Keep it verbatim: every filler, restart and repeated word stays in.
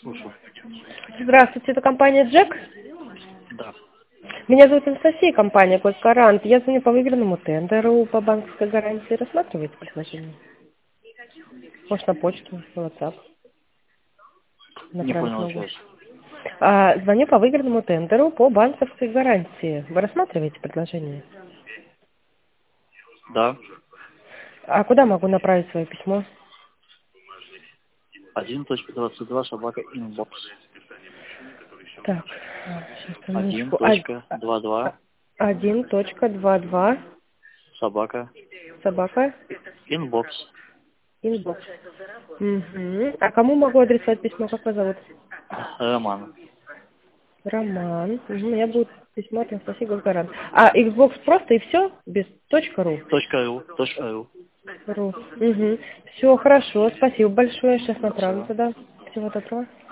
Слушаю. Здравствуйте, это компания Джек. Да. Меня зовут Анастасия, компания Госкарант. Я звоню по выигранному тендеру по банковской гарантии. Рассматриваете предложение? Может, на почту, на WhatsApp. Не Направить понял могу. сейчас. А, звоню по выигранному тендеру по банковской гарантии. Вы рассматриваете предложение? Да. А куда могу направить свое письмо? Один точка двадцать два собака инбокс. Так, сейчас, Один минуточку. точка два два Один точка два два собака собака инбокс. инбокс. Угу. А кому могу адресовать письмо? Как вас зовут? Роман. Роман. Угу. Я буду письмо от Анастасии Госгарант. А Xbox просто и все? Без точка ру? Точка ру. Точка ру. Ру. Угу. Все хорошо. Спасибо большое. Сейчас направлю Все. туда. Всего доброго.